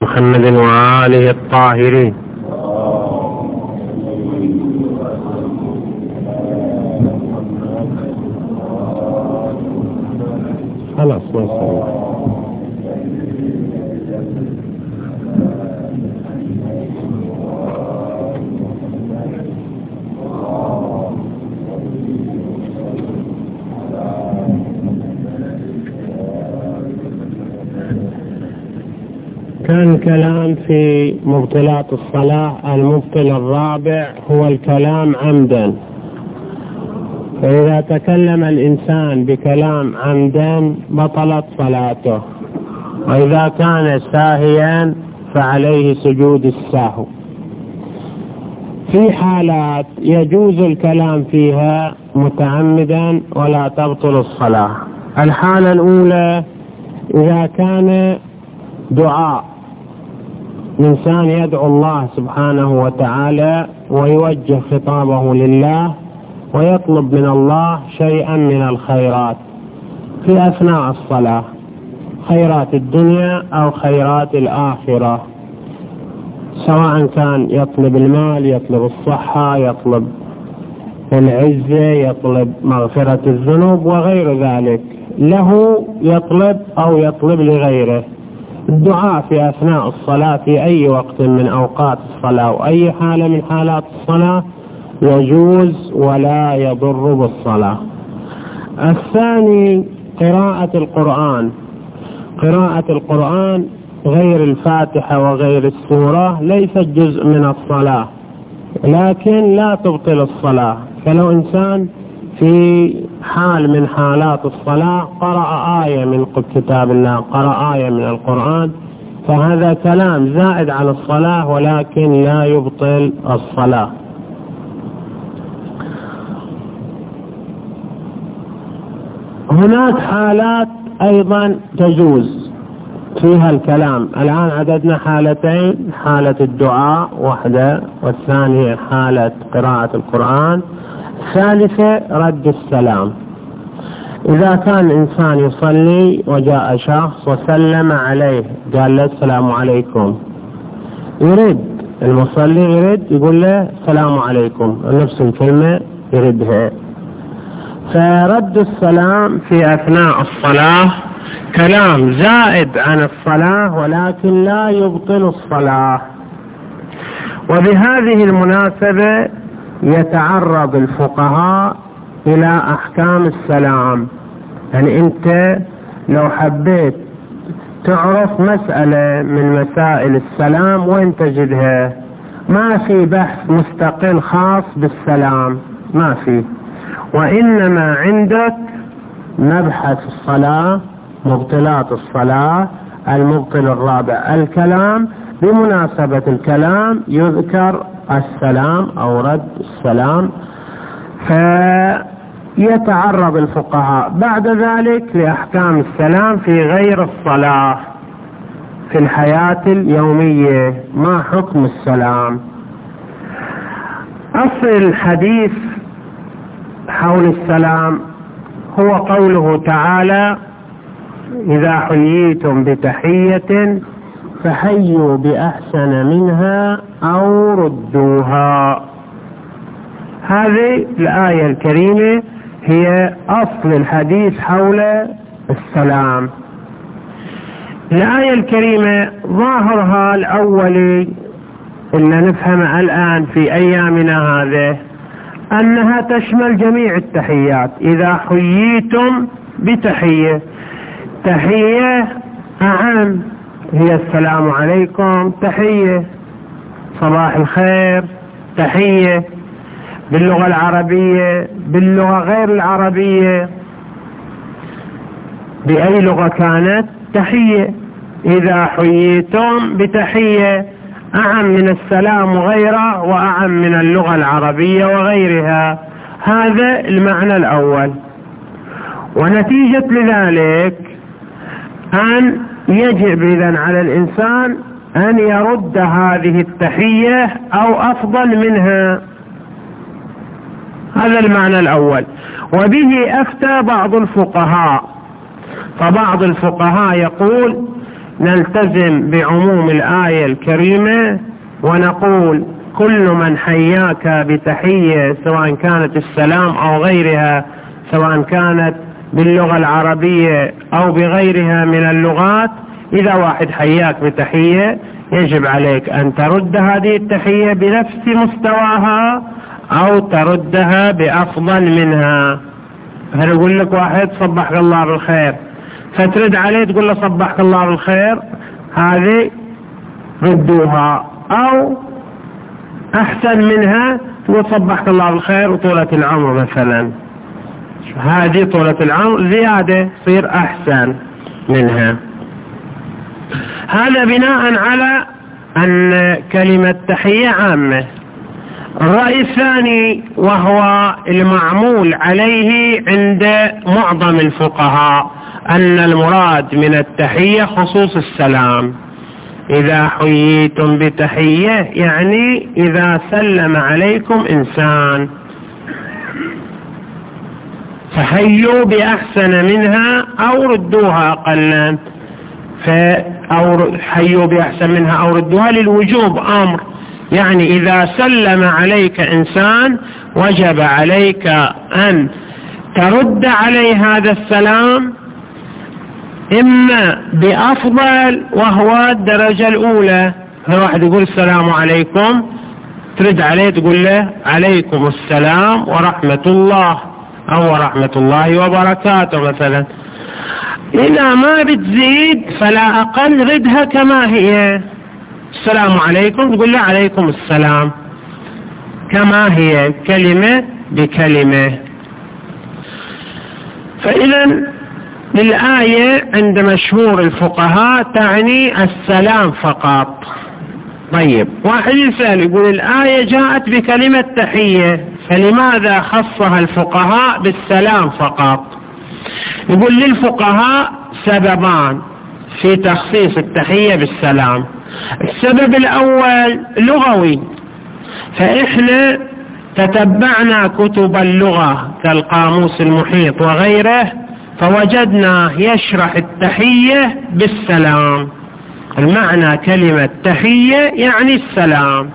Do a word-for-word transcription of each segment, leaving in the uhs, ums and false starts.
محمد وآله الطاهرين. خلاص ما يصير. كان كلام في مبطلات الصلاة. المبطل الرابع هو الكلام عمدا. فإذا تكلم الإنسان بكلام عمدا بطلت صلاته، وإذا كان ساهيا فعليه سجود السهو. في حالات يجوز الكلام فيها متعمدا ولا تبطل الصلاة. الحالة الأولى إذا كان دعاء، إنسان يدعو الله سبحانه وتعالى ويوجه خطابه لله ويطلب من الله شيئا من الخيرات في أثناء الصلاة، خيرات الدنيا أو خيرات الآخرة، سواء كان يطلب المال، يطلب الصحة، يطلب العزة، يطلب مغفرة الذنوب وغير ذلك، له يطلب أو يطلب لغيره. الدعاء في أثناء الصلاة في أي وقت من أوقات الصلاة وأي حالة من حالات الصلاة يجوز ولا يضر بالصلاة. الثاني قراءة القرآن. قراءة القرآن غير الفاتحة وغير السورة ليست جزء من الصلاة، لكن لا تبطل الصلاة. فلو إنسان في حال من حالات الصلاة قرأ آية من كتاب الله، قرأ آية من القرآن، فهذا كلام زائد على الصلاة ولكن لا يبطل الصلاة. هناك حالات أيضا تجوز فيها الكلام. الآن عددنا حالتين، حالة الدعاء وحده، والثانية حالة قراءة القرآن، الثالثة رد السلام. إذا كان إنسان يصلي وجاء شخص وسلم عليه قال له السلام عليكم، يريد المصلي يريد يقول له السلام عليكم، نفس الكلمة يردها. فرد السلام في أثناء الصلاة كلام زائد عن الصلاة ولكن لا يبطل الصلاة. وبهذه المناسبة يتعرض الفقهاء إلى أحكام السلام. يعني أنت لو حبيت تعرف مسألة من مسائل السلام وين تجدها؟ ما في بحث مستقل خاص بالسلام، ما في، وإنما عندك مبحث الصلاة، مبطلات الصلاة، المبطل الرابع الكلام. بمناسبة الكلام يذكر السلام أو رد السلام، فيتعرض الفقهاء بعد ذلك لأحكام السلام في غير الصلاة في الحياة اليومية. ما حكم السلام؟ أصل الحديث حول السلام هو قوله تعالى: إذا حييتم بتحية فحيوا بأحسن منها أو ردوها. هذه الآية الكريمة هي أصل الحديث حول السلام. الآية الكريمة ظاهرها الأولي إن نفهم الآن في أيامنا هذه أنها تشمل جميع التحيات. إذا حييتم بتحية، تحية أعم هي السلام عليكم، تحية صباح الخير، تحية باللغة العربية، باللغة غير العربية، بأي لغة كانت تحية. إذا حييتم بتحية أعم من السلام وغيره، وأعم من اللغة العربية وغيرها. هذا المعنى الأول. ونتيجة لذلك أن يجب إذن على الإنسان أن يرد هذه التحية أو أفضل منها. هذا المعنى الأول. وبه أفتى بعض الفقهاء، فبعض الفقهاء يقول نلتزم بعموم الآية الكريمة ونقول كل من حياك بتحية سواء كانت السلام أو غيرها، سواء كانت باللغة العربية أو بغيرها من اللغات، إذا واحد حياك بتحية يجب عليك أن ترد هذه التحية بنفس مستواها أو تردها بأفضل منها. هل يقول لك واحد صبحك الله بالخير فترد عليه تقول له صبحك الله بالخير، هذه ردوها، أو أحسن منها تقول صبحك الله بالخير وطولة العمر مثلا، هذه طولة العمر زيادة تصير أحسن منها. هذا بناء على أن كلمة تحية عامة. الرأي الثاني وهو المعمول عليه عند معظم الفقهاء أن المراد من التحية خصوص السلام. إذا حييتم بتحية يعني إذا سلم عليكم إنسان فحيوا بأحسن منها أو ردوها أقلا، أو حيوا بأحسن منها أو ردوها للوجوب أمر، يعني إذا سلم عليك إنسان وجب عليك أن ترد عليه هذا السلام إما بأفضل وهو الدرجة الأولى. واحد يقول السلام عليكم ترد عليه تقول له عليكم السلام ورحمة الله أو ورحمة الله وبركاته مثلا. إذا ما بتزيد فلا أقل ردها كما هي، السلام عليكم تقول له عليكم السلام كما هي كلمة بكلمة. فإذا الآية عند مشهور الفقهاء تعني السلام فقط. طيب واحد يسأل يقول الآية جاءت بكلمة تحية فلماذا خصها الفقهاء بالسلام فقط؟ يقول للفقهاء سببان في تخصيص التحية بالسلام. السبب الأول لغوي، فإحنا تتبعنا كتب اللغة كالقاموس المحيط وغيره فوجدنا يشرح التحية بالسلام. المعنى كلمة تحية يعني السلام.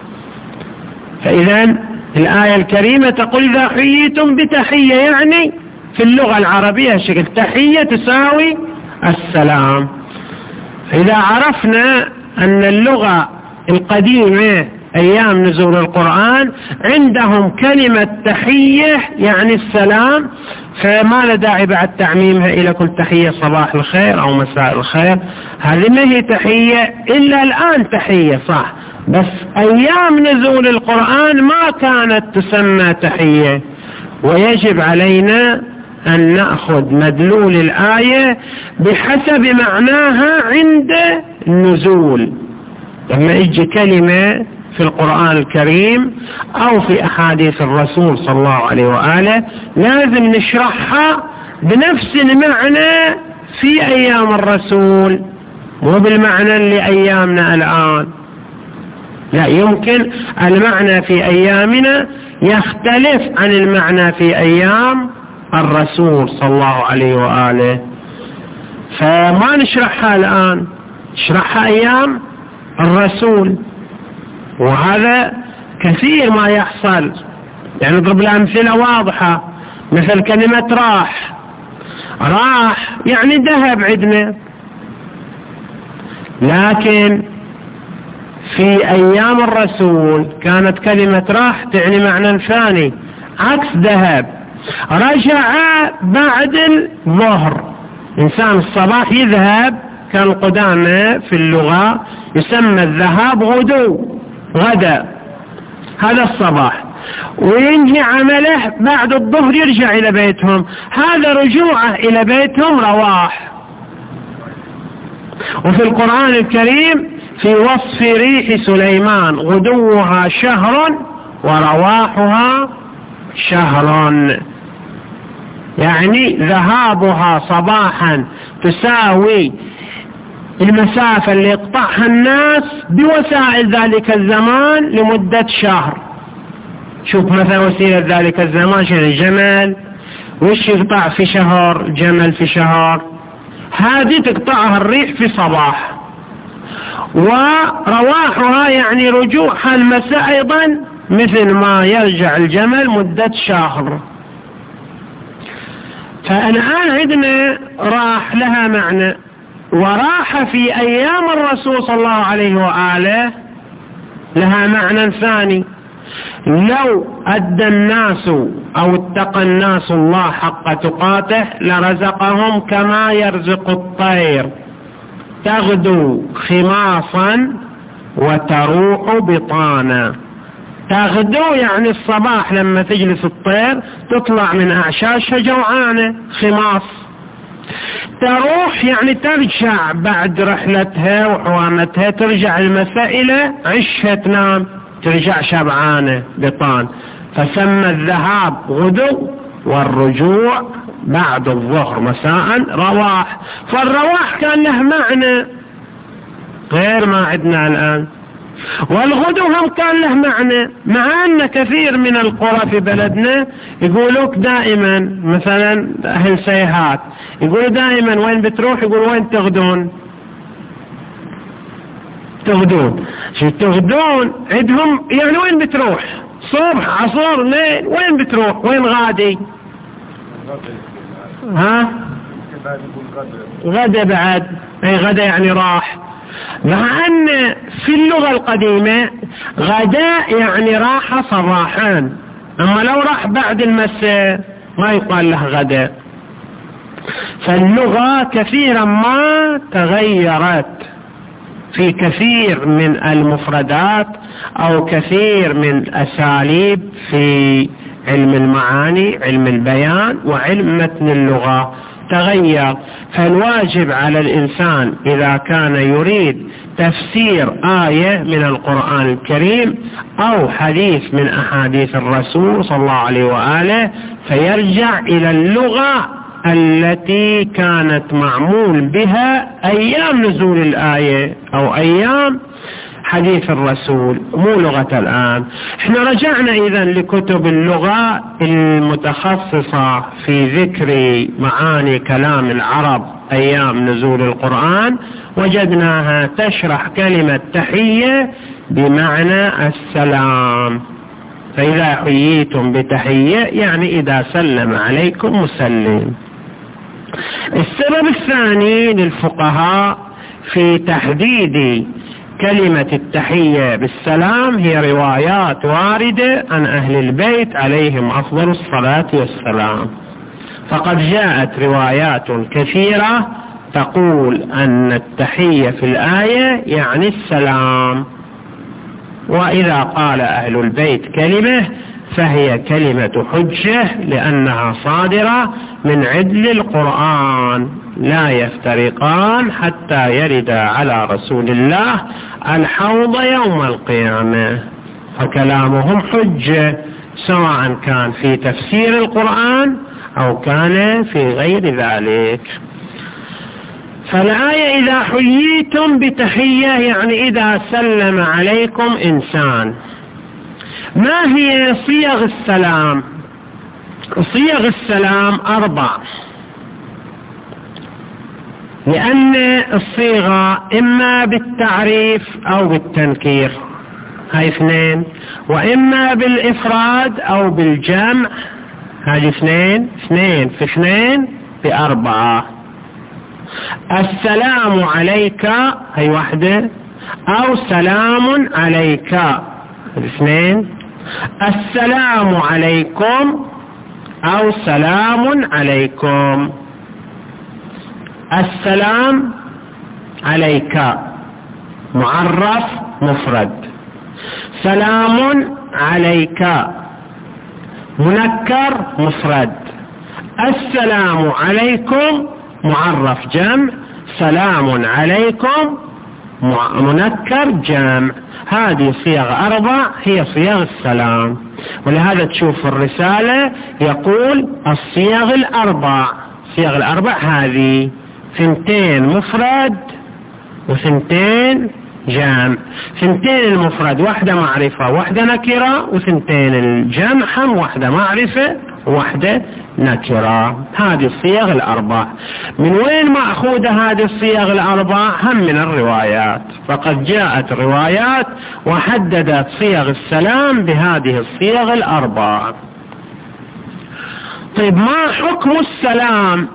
فإذا الآية الكريمة تقول إذا حييتم بتحية يعني في اللغة العربية شكل تحية تساوي السلام. إذا عرفنا أن اللغة القديمة أيام نزول القرآن عندهم كلمة تحية يعني السلام، فما لا داعي بعد تعميمها إلى كل تحية صباح الخير أو مساء الخير. هذه ما هي تحية إلا الآن تحية صح، بس أيام نزول القرآن ما كانت تسمى تحية. ويجب علينا أن نأخذ مدلول الآية بحسب معناها عند النزول. لما يجي كلمة في القرآن الكريم أو في أحاديث الرسول صلى الله عليه وآله لازم نشرحها بنفس المعنى في أيام الرسول مو بالمعنى اللي أيامنا الآن. لا يمكن المعنى في أيامنا يختلف عن المعنى في أيام الرسول صلى الله عليه وآله، فما نشرحها الآن، نشرحها أيام الرسول. وهذا كثير ما يحصل، يعني نضرب الأمثلة واضحة مثل كلمة راح. راح يعني ذهب عندنا، لكن في أيام الرسول كانت كلمة راح تعني معنى ثاني عكس ذهب. رجع بعد الظهر، إنسان الصباح يذهب كان قدامه في اللغة يسمى الذهاب غدو غدا، هذا الصباح، وينهي عمله بعد الظهر يرجع إلى بيتهم، هذا رجوعه إلى بيتهم رواح. وفي القرآن الكريم في وصف ريح سليمان غدوها شهر ورواحها شهر، يعني ذهابها صباحا تساوي المسافة اللي يقطعها الناس بوسائل ذلك الزمان لمدة شهر. شوف مثلا وسيلة ذلك الزمان شنو؟ الجمل، وش يقطع في شهر؟ جمل في شهر. هذه تقطعها الريح في صباح، ورواحها يعني رجوعها المساء أيضا مثل ما يرجع الجمل مدة شهر. فالآن عندنا راح لها معنى، وراح في أيام الرسول صلى الله عليه وآله لها معنى ثاني. لو أدى الناس أو اتقى الناس الله حق تقاته لرزقهم كما يرزق الطير تغدو خماصا وتروح بطانا. تغدو يعني الصباح لما تجلس الطير تطلع من أعشاشها جوعانة خماص. تروح يعني ترجع بعد رحلتها وحوامتها، ترجع المساء إلى عشها تنام، ترجع شبعانة بطان. فسمى الذهاب غدو والرجوع بعد الظهر مساء رواح. فالرواح كان له معنى غير ما عندنا الآن، والغدو هم كان له معنى، مع أن كثير من القرى في بلدنا يقولوك دائما مثلا أهل سيهات يقولوا دائما وين بتروح، يقولوا وين تغدون تغدون شو تغدون عندهم يعني وين بتروح، صبح عصر ليل وين بتروح، وين غادي ها غدا بعد اي غدا يعني راح. مع أن في اللغة القديمة غداء يعني راح صباحا، أما لو راح بعد المساء ما يقال له غداء. فاللغة كثيرا ما تغيرت في كثير من المفردات أو كثير من أساليب في علم المعاني علم البيان وعلم متن اللغة تغير. فالواجب على الإنسان إذا كان يريد تفسير آية من القرآن الكريم أو حديث من أحاديث الرسول صلى الله عليه وآله فيرجع إلى اللغة التي كانت معمول بها أيام نزول الآية أو أيام حديث الرسول، مو لغة الآن. احنا رجعنا إذن لكتب اللغة المتخصصة في ذكر معاني كلام العرب أيام نزول القرآن، وجدناها تشرح كلمة تحية بمعنى السلام. فإذا حييتم بتحية يعني إذا سلم عليكم مسلم. السبب الثاني للفقهاء في تحديد كلمة التحية بالسلام هي روايات واردة عن أهل البيت عليهم أفضل الصلاة والسلام. فقد جاءت روايات كثيرة تقول أن التحية في الآية يعني السلام، وإذا قال أهل البيت كلمة فهي كلمة حجة لأنها صادرة من عدل القرآن، لا يفترقان حتى يرد على رسول الله الحوض يوم القيامة. فكلامهم حجة سواء كان في تفسير القرآن أو كان في غير ذلك. فالآية إذا حييتم بتحية يعني إذا سلم عليكم إنسان. ما هي صيغ السلام؟ صيغ السلام أربع، لأن الصيغة إما بالتعريف أو بالتنكير، هاي اثنين، وإما بالإفراد أو بالجمع، هاي اثنين اثنين في اثنين بأربعة. السلام عليك هاي واحدة، أو سلام عليك اثنين. السلام عليكم أو سلام عليكم. السلام عليك معرف مفرد. سلام عليك منكر مفرد. السلام عليكم معرف جمع. سلام عليكم منكر جمع. هذه صيغ أربع هي صيغ السلام. ولهذا تشوف الرسالة يقول الصيغ الأربع. صيغ الأربع هذه ثنتين مفرد وثنتين جمع. ثنتين المفرد واحدة معرفة واحدة نكرة، وثنتين الجمع هم واحدة معرفة وواحدة نكرة. هذه الصيغ الأربع. من وين مأخوذة هذه الصيغ الأربع؟ هم من الروايات، فقد جاءت روايات وحددت صيغ السلام بهذه الصيغ الأربع. طيب، ما حكم السلام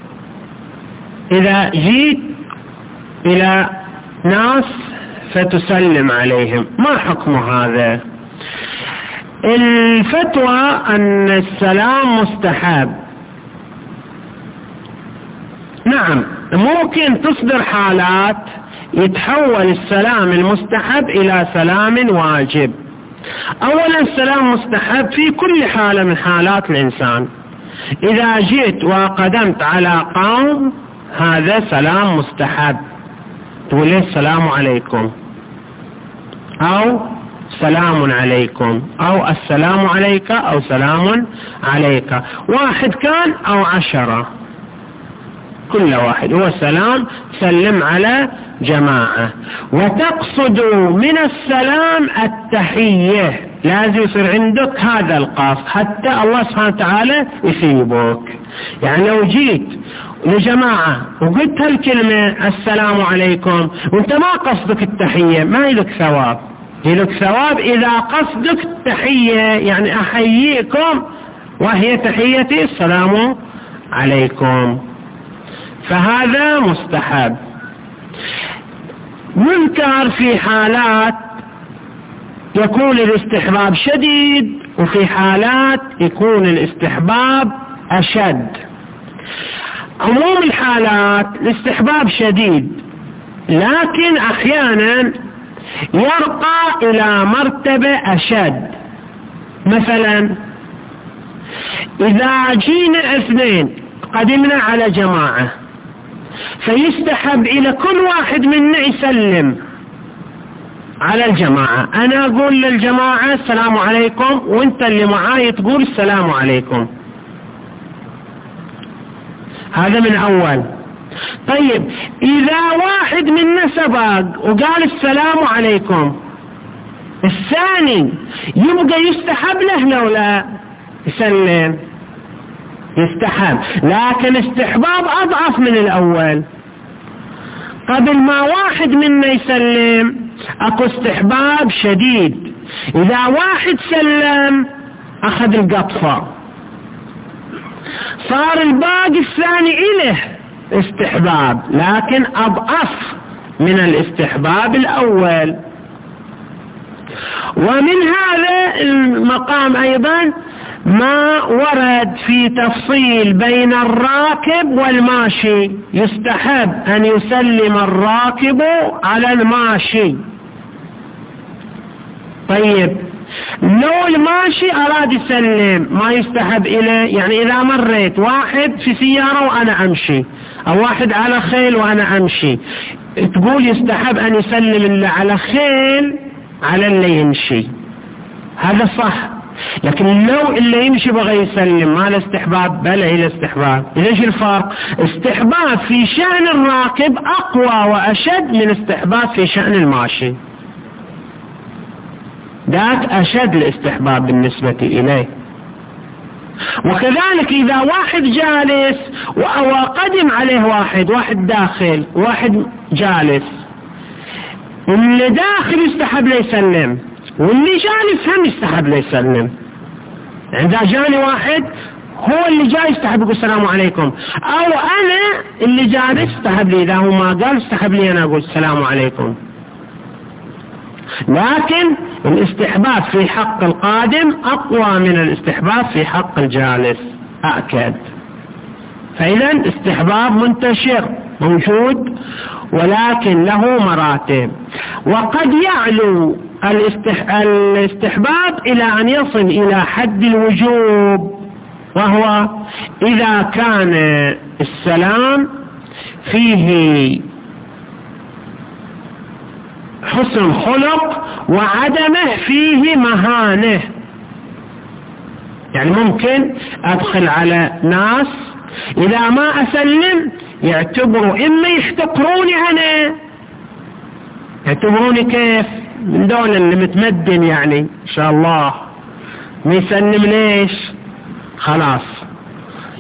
إذا جيت إلى ناس فتسلم عليهم؟ ما حكم هذا؟ الفتوى أن السلام مستحب. نعم، ممكن تصدر حالات يتحول السلام المستحب إلى سلام واجب. أولا، السلام مستحب في كل حالة من حالات الإنسان. إذا جئت وقدمت على قوم، هذا سلام مستحب، تقول السلام عليكم أو سلام عليكم أو السلام عليك أو سلام عليك، واحد كان أو عشرة، كل واحد هو السلام، سلم على جماعة. وتقصد من السلام التحية، لازم يصير عندك هذا القصد حتى الله سبحانه وتعالى يثيبك. يعني لو جيت لجماعة وقلت هالكلمة السلام عليكم وانت ما قصدك التحية، ما لك ثواب. لك ثواب إذا قصدك التحية، يعني أحييكم وهي تحيتي السلام عليكم، فهذا مستحب. منكر في حالات يكون الاستحباب شديد، وفي حالات يكون الاستحباب أشد. عموم الحالات الاستحباب شديد، لكن أحيانا يرقى إلى مرتبة أشد. مثلا إذا جينا اثنين قدمنا على جماعة، فيستحب إلى كل واحد منا يسلم على الجماعة. أنا أقول للجماعة السلام عليكم، وانت اللي معاي تقول السلام عليكم. هذا من أول. طيب، إذا واحد منا سبق وقال السلام عليكم، الثاني يبقى يستحب له لو لا يسلم؟ يستحب، لكن استحباب أضعف من الأول. قبل ما واحد منا يسلم أكو استحباب شديد، إذا واحد سلم أخذ القطفة، صار الباقي الثاني إله استحباب، لكن أضعف من الاستحباب الأول. ومن هذا المقام أيضا ما ورد في تفصيل بين الراكب والماشي. يستحب أن يسلم الراكب على الماشي. طيب، لو الماشي أراد يسلم ما يستحب إليه؟ يعني إذا مريت واحد في سيارة وأنا أمشي، أو واحد على خيل وأنا أمشي، تقول يستحب أن يسلم اللي على خيل على اللي يمشي، هذا صح. لكن لو اللي يمشي بغى يسلم ما له استحباب، بل إلى استحباب. ليش الفرق؟ استحباب في شأن الراكب أقوى وأشد من استحباب في شأن الماشي، ذاك أشد الاستحباب بالنسبة إليه. وكذلك إذا واحد جالس وقدم عليه واحد واحد داخل واحد جالس، اللي داخل يستحب له يسلم، واللي جالس هم يستحب له يسلم. إذا جاني واحد هو اللي جاي يستحب يقول السلام عليكم، أو أنا اللي جالس يستحب لي، إذا هو ما قال يستحب لي أنا أقول السلام عليكم. لكن الاستحباب في حق القادم أقوى من الاستحباب في حق الجالس، أأكد. فإذا استحباب منتشر موجود، ولكن له مراتب. وقد يعلو الاستحباب إلى أن يصل إلى حد الوجوب، وهو إذا كان السلام فيه حسن خلق وعدمه فيه مهانة. يعني ممكن أدخل على ناس إذا ما أسلم يعتبروا إما يحتقروني أنا، يعتبروني كيف من دول اللي متمدن، يعني إن شاء الله ما يسلم ليش، خلاص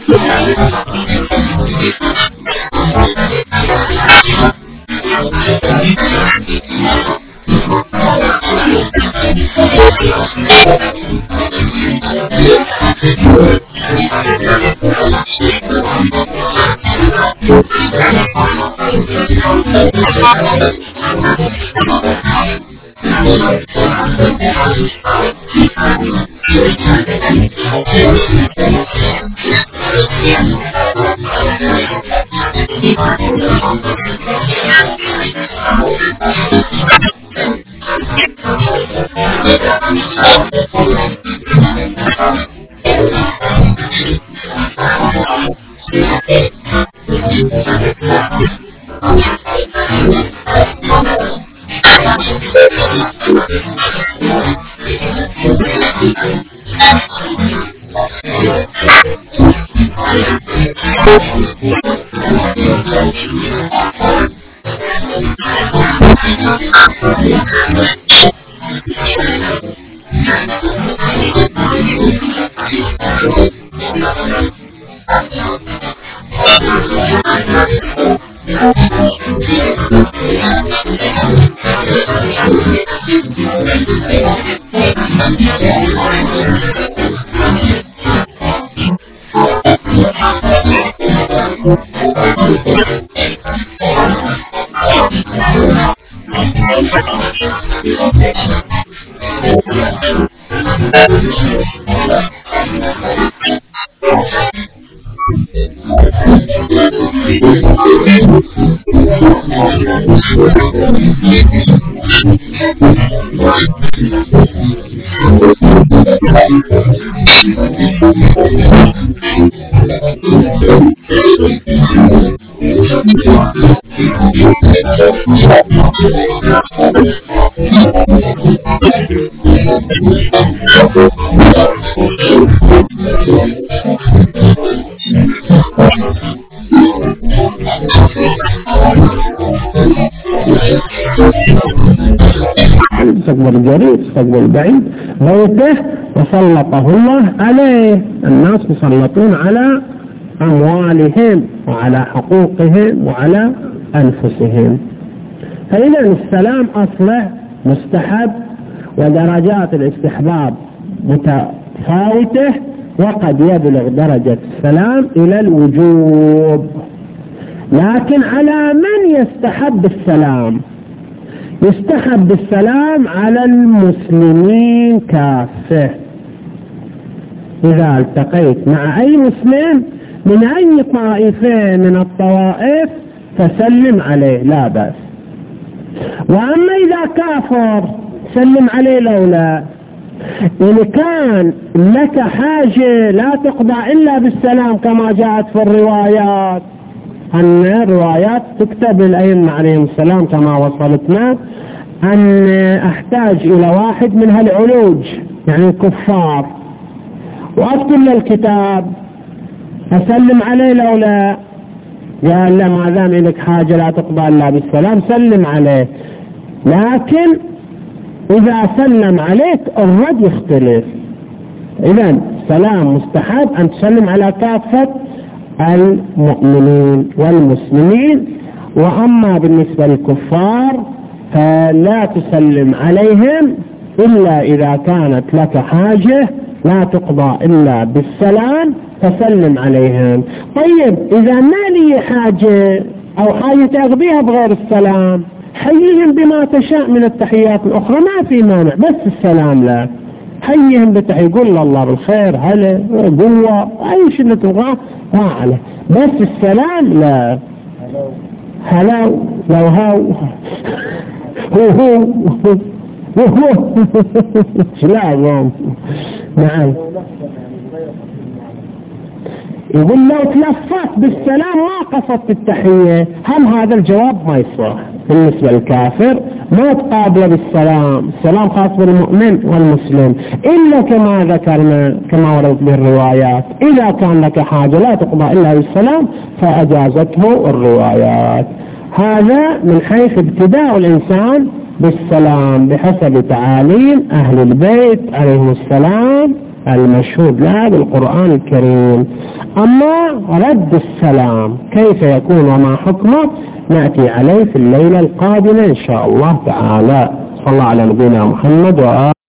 استقبل قريب استقبل بعيد بيته وسلطه الله عليه. الناس مسلطون على أموالهم وعلى حقوقهم وعلى أنفسهم. فإذا السلام أصله مستحب، ودرجات الاستحباب متفاوتة، وقد يبلغ درجة السلام إلى الوجوب. لكن على من يستحب السلام؟ يستحب السلام على المسلمين كافة. إذا التقيت مع أي مسلم من أي طائفة من الطوائف فسلم عليه لا بأس. وأما إذا كافر سلم عليه لولا. إن كان لك حاجة لا تقضى إلا بالسلام كما جاءت في الروايات، أن الروايات تكتب للأئمة عليهم السلام كما وصلتنا، أن أحتاج إلى واحد من هالعلوج يعني الكفار وأكتب للكتاب أسلم عليه لولا. قال لا، ما دام لك حاجة لا تقضى إلا بالسلام سلم عليه. لكن إذا سلم عليك الرد يختلف. إذن سلام مستحب أن تسلم على كافة المؤمنين والمسلمين. وأما بالنسبة للكفار فلا تسلم عليهم إلا إذا كانت لك حاجة لا تقضى إلا بالسلام فسلم عليهم. طيب إذا ما لي حاجة أو حاجة تقضيها بغير السلام حيهم بما تشاء من التحيات الأخرى ما في مانع، بس السلام لا. حيهم بتحيي، قول الله بالخير، هلا، قوة، أي شيء اللي تبغاه فعله، بس السلام لا. هلا لو هاو هو هو هو لا. نعم، يقول لو تلفت بالسلام ما قصدت التحية، هم هذا الجواب ما يصح. بالنسبة للكافر ما تقابل بالسلام، السلام خاص بالمؤمن والمسلم، إلا كما ذكرنا كما وردت بالروايات إذا كان لك حاجة لا تقضى إلا بالسلام فأجازته الروايات. هذا من حيث ابتداء الإنسان بالسلام بحسب تعاليم أهل البيت عليهم السلام المشهود لها بالقرآن الكريم. أما رد السلام كيف يكون وما حكمه نأتي عليه في الليلة القادمة إن شاء الله تعالى. صلى الله على نبينا محمد وآله.